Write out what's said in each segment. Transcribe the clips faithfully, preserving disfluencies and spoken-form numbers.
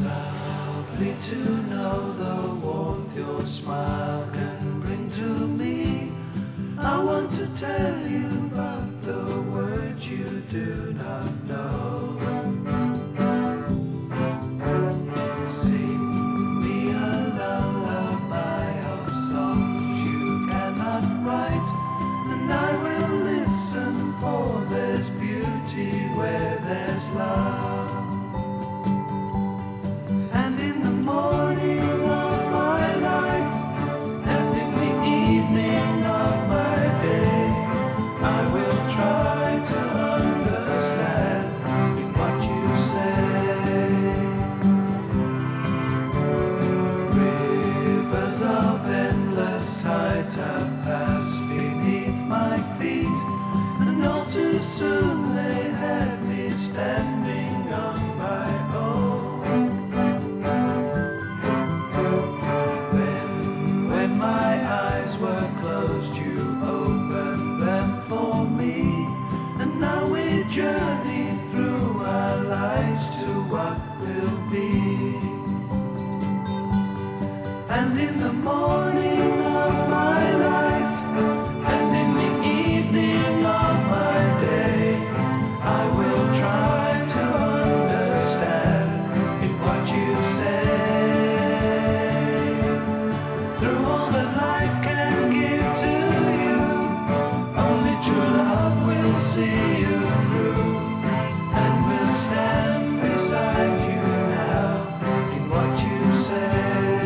Lovely to know the warmth your smile can bring to me. I want to tell you about the words you do not know. Sing me a lullaby of songs you cannot write, and I will listen, for there's beauty where there's love. And in the morning of my life, and in the evening of my day, I will try to understand in what you say. Rivers of endless tides have passed beneath my feet, and all too soon they had me standing on my own. Then when my eyes were closed, you opened them for me, and now we journey through our lives to what will be. And in the morning of my life, and in the evening of my day, I will try to understand in what you say. Through all that life can give to you, only true love will see you through, and will stand beside you now in what you say.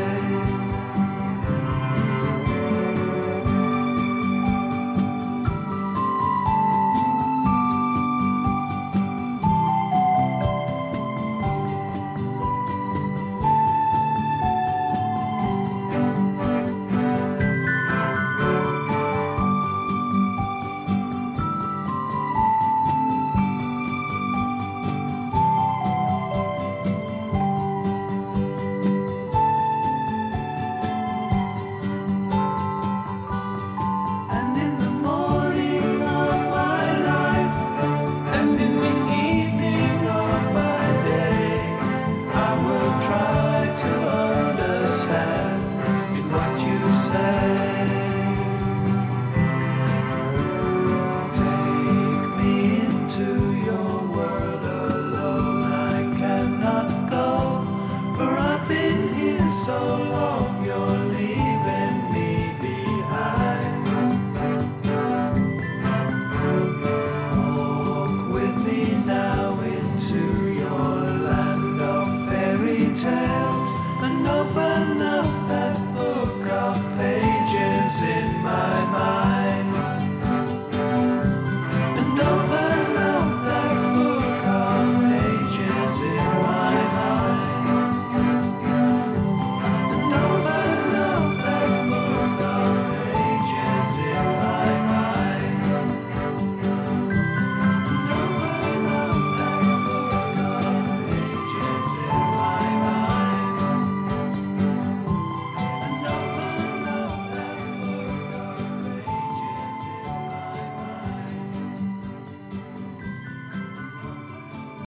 And in the morning of my life, and in the evening of my day, I will try to understand in what you say. Take me into your world alone. I cannot go, for I've been here so long, you're leaving me behind. Walk with me now into your land of fairy tales, and open